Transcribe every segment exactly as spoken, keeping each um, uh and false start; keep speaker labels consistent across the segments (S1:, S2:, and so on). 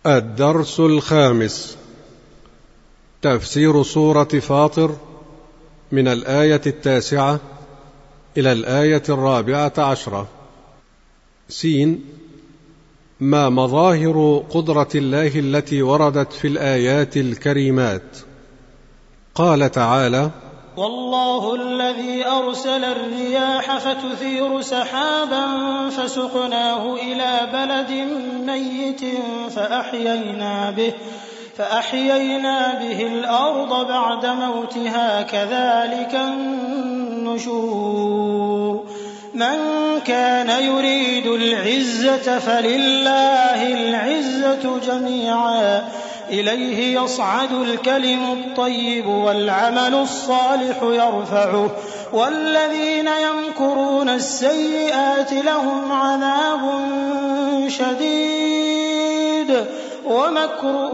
S1: الدرس الخامس: تفسير سورة فاطر من الآية التاسعة إلى الآية الرابعة عشرة. سين: ما مظاهر قدرة الله التي وردت في الآيات الكريمات؟ قال تعالى:
S2: والله الذي أرسل الرياح فتثير سحابا فسقناه إلى بلد ميت فأحيينا به, فأحيينا به الأرض بعد موتها كذلك النشور. من كان يريد العزة فلله العزة جميعا إليه يصعد الكلم الطيب والعمل الصالح يرفعه والذين يمكرون السيئات لهم عذاب شديد ومكر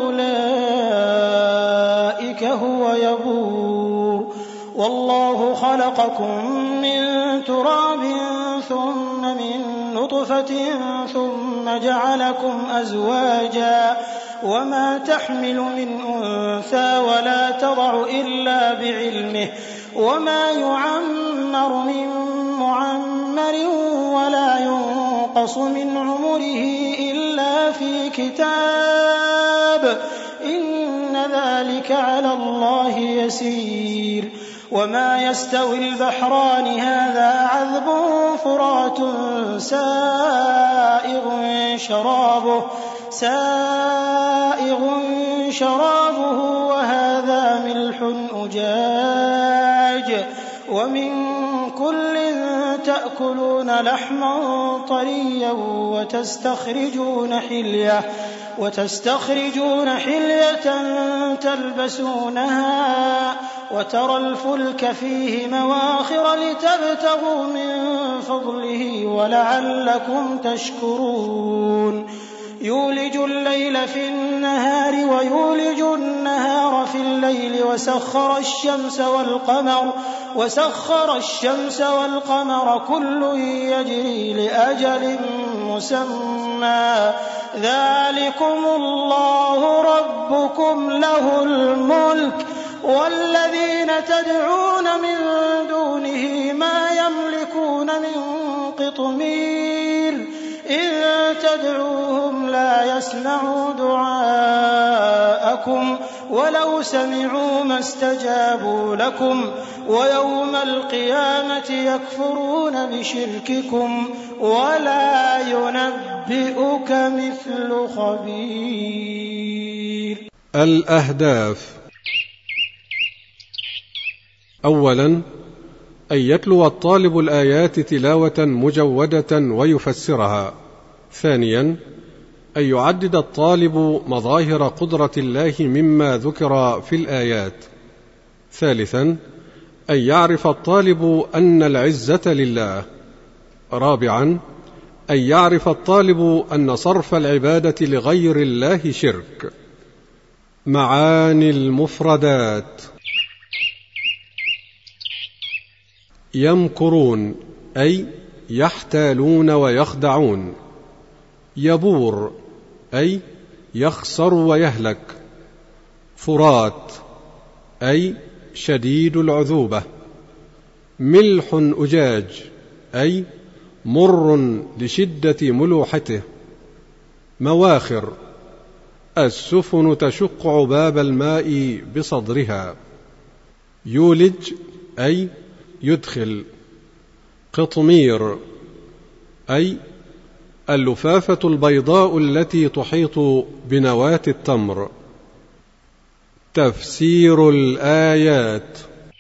S2: أولئك هو يبور. والله خلقكم من تراب ثم من نطفة ثم جعلكم أزواجا وما تحمل من أنثى ولا تضع إلا بعلمه وما يعمر من معمر ولا ينقص من عمره إلا في كتاب إن ذلك على الله يسير. وما يستوي البحران هذا عذب فرات سائغ شرابه سائغ شرابه وهذا ملح أجاج ومن كل تأكلون لحما طريا وتستخرجون حلية وتستخرجون حلية تلبسونها وترى الفلك فيه مواخر لتبتغوا من فضله ولعلكم تشكرون. يولج الليل في النهار ويولج النهار في الليل وسخر الشمس والقمر وسخر الشمس والقمر كل يجري لأجل مسمى ذلكم الله ربكم له الملك والذين تدعون من دونه ما يملكون من قطمير إن تدعوهم لا يسمعوا دعاءكم ولو سمعوا ما استجابوا لكم ويوم القيامة يكفرون بشرككم ولا ينبئك مثل خبير.
S1: الأهداف: أولا، أن يتلو الطالب الآيات تلاوة مجودة ويفسرها. ثانيا، أن يعدد الطالب مظاهر قدرة الله مما ذكر في الآيات. ثالثا، أن يعرف الطالب أن العزة لله. رابعا، أن يعرف الطالب أن صرف العبادة لغير الله شرك. معاني المفردات: يمكرون أي يحتالون ويخدعون. يبور أي يخسر ويهلك. فرات أي شديد العذوبة. ملح أجاج أي مر لشدة ملوحته. مواخر السفن تشق عباب الماء بصدرها. يولج أي يدخل. قطمير أي اللفافة البيضاء التي تحيط بنواة التمر. تفسير الآيات: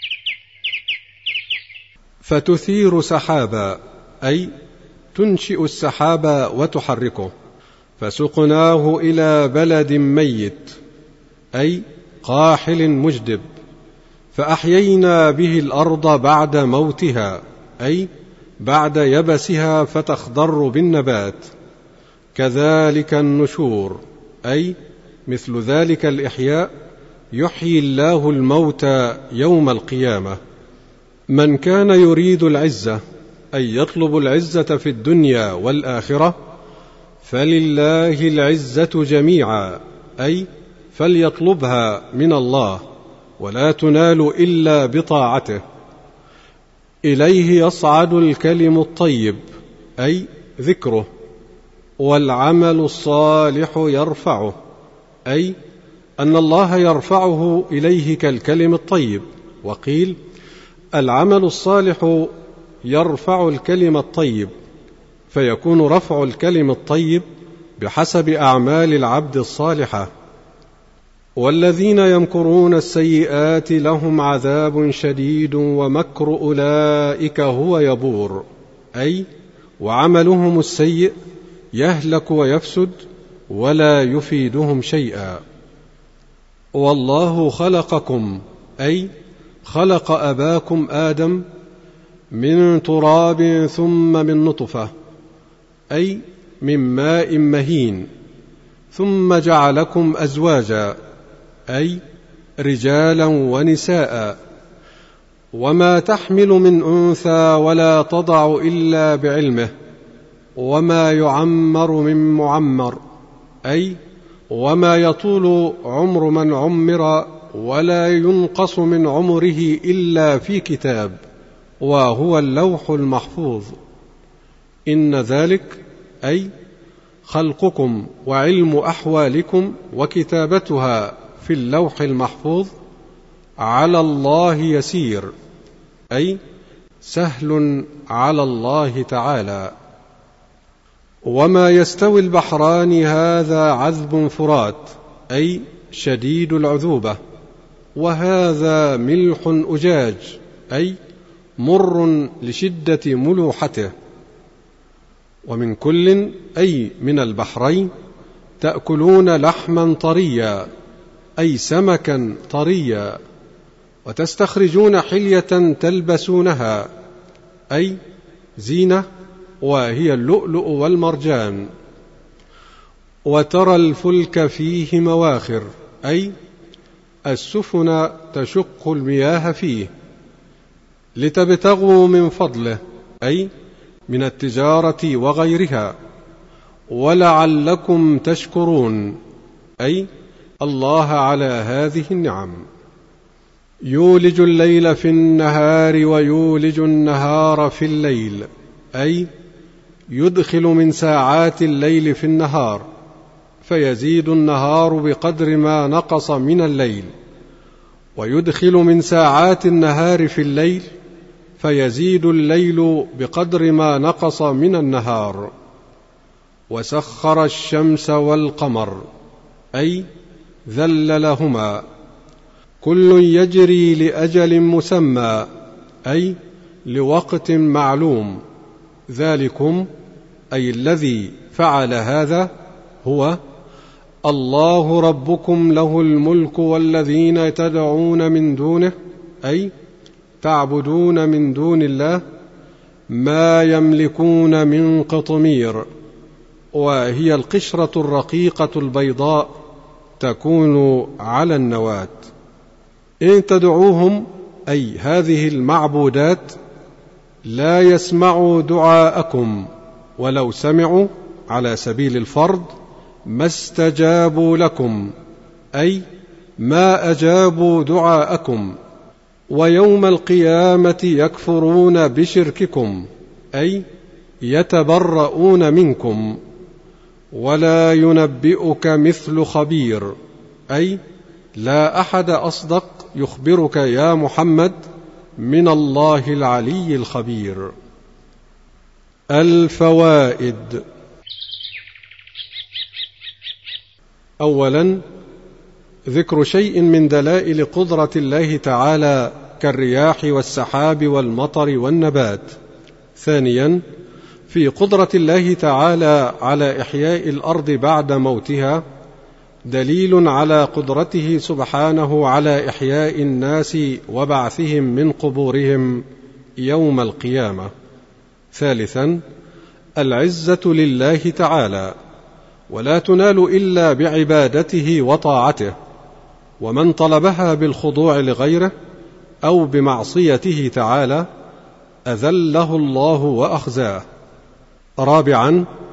S1: فتثير سحابا أي تنشئ السحاب وتحركه. فسقناه إلى بلد ميت أي قاحل مجدب. فأحيينا به الأرض بعد موتها أي بعد يبسها فتخضر بالنبات. كذلك النشور أي مثل ذلك الإحياء يحيي الله الموتى يوم القيامة. من كان يريد العزة أي يطلب العزة في الدنيا والآخرة فلله العزة جميعا، أي فليطلبها من الله، ولا تنال إلا بطاعته. إليه يصعد الكلم الطيب، أي ذكره، والعمل الصالح يرفعه، أي أن الله يرفعه إليه كالكلم الطيب. وقيل العمل الصالح يرفع الكلم الطيب، فيكون رفع الكلم الطيب بحسب أعمال العبد الصالحة. والذين يمكرون السيئات لهم عذاب شديد ومكر أولئك هو يبور، أي وعملهم السيء يهلك ويفسد ولا يفيدهم شيئا. والله خلقكم، أي خلق أباكم آدم من تراب ثم من نطفة، أي من ماء مهين، ثم جعلكم أزواجا، أي رجالا ونساء، وما تحمل من أنثى ولا تضع إلا بعلمه، وما يعمر من معمر، أي وما يطول عمر من عمر ولا ينقص من عمره إلا في كتاب، وهو اللوح المحفوظ. إن ذلك أي خلقكم وعلم أحوالكم وكتابتها في اللوح المحفوظ على الله يسير، أي سهل على الله تعالى. وما يستوي البحران هذا عذب فرات، أي شديد العذوبة، وهذا ملح أجاج، أي مر لشدة ملوحته. ومن كل، أي من البحرين، تأكلون لحما طريا، أي سمكا طريا، وتستخرجون حلية تلبسونها، أي زينة، وهي اللؤلؤ والمرجان. وترى الفلك فيه مواخر، أي السفن تشق المياه فيه، لتبتغوا من فضله، أي من التجارة وغيرها، ولعلكم تشكرون، أي الله على هذه النعم. يولج الليل في النهار ويولج النهار في الليل، أي يدخل من ساعات الليل في النهار، فيزيد النهار بقدر ما نقص من الليل، ويدخل من ساعات النهار في الليل، فيزيد الليل بقدر ما نقص من النهار. وسخر الشمس والقمر، أي ذللهما، كل يجري لأجل مسمى، أي لوقت معلوم. ذلكم، أي الذي فعل هذا، هو الله ربكم له الملك والذين تدعون من دونه، أي تعبدون من دون الله، ما يملكون من قطمير، وهي القشرة الرقيقة البيضاء تكون على النواة. إن تدعوهم، أي هذه المعبودات، لا يسمعوا دعاءكم، ولو سمعوا على سبيل الفرض ما استجابوا لكم، أي ما أجابوا دعاءكم. ويوم القيامة يكفرون بشرككم، أي يتبرؤون منكم. ولا ينبئك مثل خبير، أي لا أحد أصدق يخبرك يا محمد من الله العلي الخبير. الفوائد. أولا، ذكر شيء من دلائل قدرة الله تعالى كالرياح والسحاب والمطر والنبات. ثانيا، في قدرة الله تعالى على إحياء الأرض بعد موتها دليل على قدرته سبحانه على إحياء الناس وبعثهم من قبورهم يوم القيامة. ثالثا، العزة لله تعالى، ولا تنال إلا بعبادته وطاعته، ومن طلبها بالخضوع لغيره أو بمعصيته تعالى أذله الله وأخزاه. رابعا،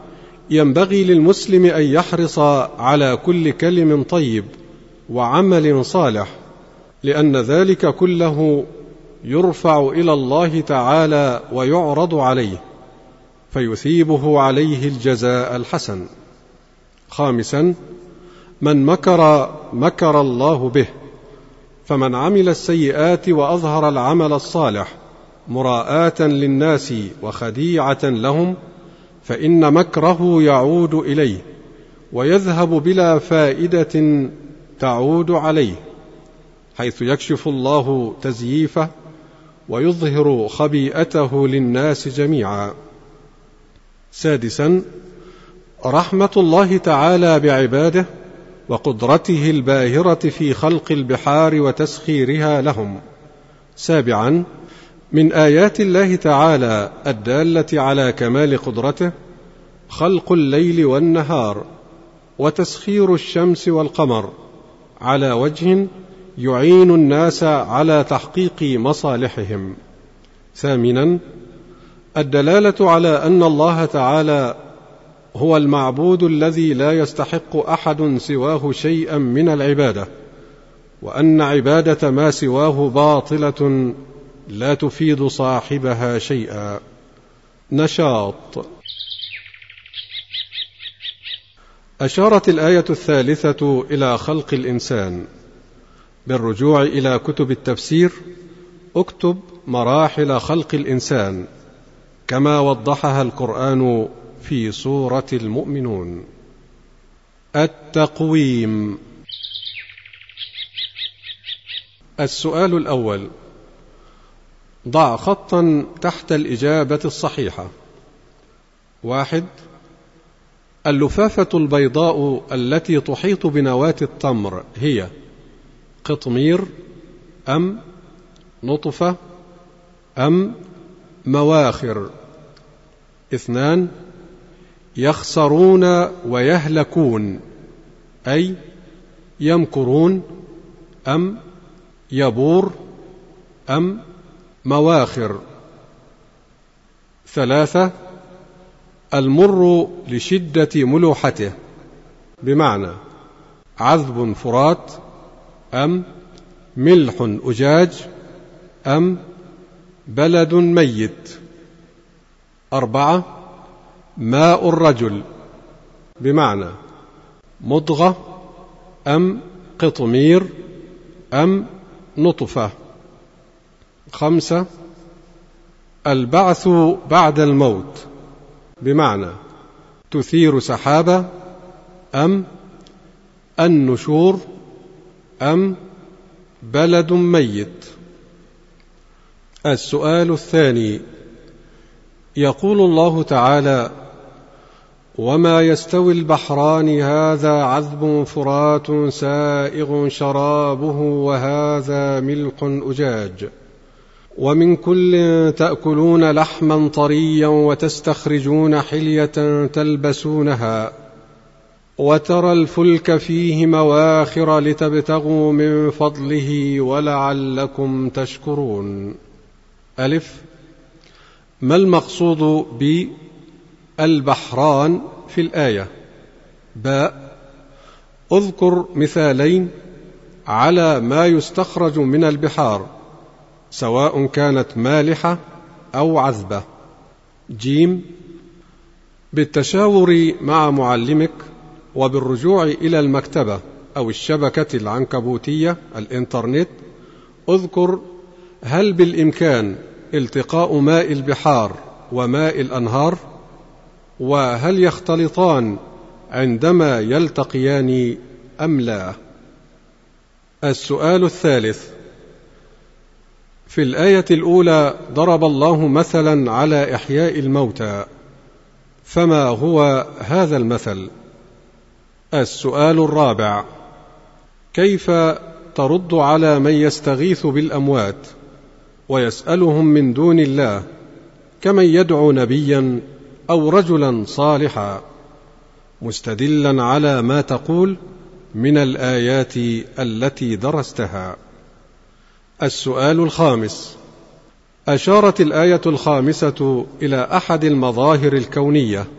S1: ينبغي للمسلم أن يحرص على كل كلم طيب وعمل صالح، لأن ذلك كله يرفع إلى الله تعالى ويعرض عليه فيثيبه عليه الجزاء الحسن. خامسا، من مكر مكر الله به، فمن عمل السيئات وأظهر العمل الصالح مراءة للناس وخديعة لهم فإن مكره يعود إليه ويذهب بلا فائدة تعود عليه، حيث يكشف الله تزييفه ويظهر خبيئته للناس جميعا. سادسا، رحمة الله تعالى بعباده وقدرته الباهرة في خلق البحار وتسخيرها لهم. سابعا، من آيات الله تعالى الدالة على كمال قدرته خلق الليل والنهار وتسخير الشمس والقمر على وجه يعين الناس على تحقيق مصالحهم. ثامنا، الدلالة على أن الله تعالى هو المعبود الذي لا يستحق أحد سواه شيئا من العبادة، وأن عبادة ما سواه باطلة لا تفيد صاحبها شيئا. نشاط. أشارت الآية الثالثة إلى خلق الإنسان. بالرجوع إلى كتب التفسير اكتب مراحل خلق الإنسان كما وضحها القرآن في سورة المؤمنون. التقويم. السؤال الأول، ضع خطا تحت الإجابة الصحيحة. واحد، اللفافة البيضاء التي تحيط بنواة التمر هي قطمير أم نطفة أم مواخر؟ اثنان، يخسرون ويهلكون أي يمكرون أم يبور أم مواخر؟ ثلاثة، المر لشدة ملوحته بمعنى عذب فرات أم ملح أجاج أم بلد ميت؟ أربعة، ماء الرجل بمعنى مضغة أم قطمير أم نطفة؟ خمسة، البعث بعد الموت بمعنى تثير سحابة أم النشور أم بلد ميت؟ السؤال الثاني، يقول الله تعالى: وما يستوي البحران هذا عذب فرات سائغ شرابه وهذا ملح أجاج ومن كل تأكلون لحما طريا وتستخرجون حلية تلبسونها وترى الفلك فيه مواخر لتبتغوا من فضله ولعلكم تشكرون. ألف، ما المقصود بالبحران في الآية؟ باء، اذكر مثالين على ما يستخرج من البحار سواء كانت مالحة أو عذبة. جيم، بالتشاور مع معلمك وبالرجوع إلى المكتبة أو الشبكة العنكبوتية الإنترنت اذكر هل بالإمكان التقاء ماء البحار وماء الأنهار، وهل يختلطان عندما يلتقيان أم لا؟ السؤال الثالث، في الآية الأولى ضرب الله مثلا على إحياء الموتى، فما هو هذا المثل؟ السؤال الرابع، كيف ترد على من يستغيث بالأموات ويسألهم من دون الله كمن يدعو نبيا أو رجلا صالحا مستدلا على ما تقول من الآيات التي درستها؟ السؤال الخامس، أشارت الآية الخامسة إلى أحد المظاهر الكونية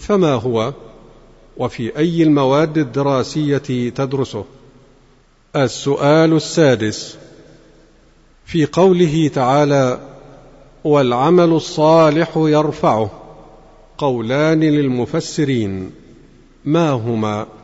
S1: فما هو؟ وفي أي المواد الدراسية تدرسه؟ السؤال السادس: في قوله تعالى والعمل الصالح يرفعه، قولان للمفسرين، ما هما؟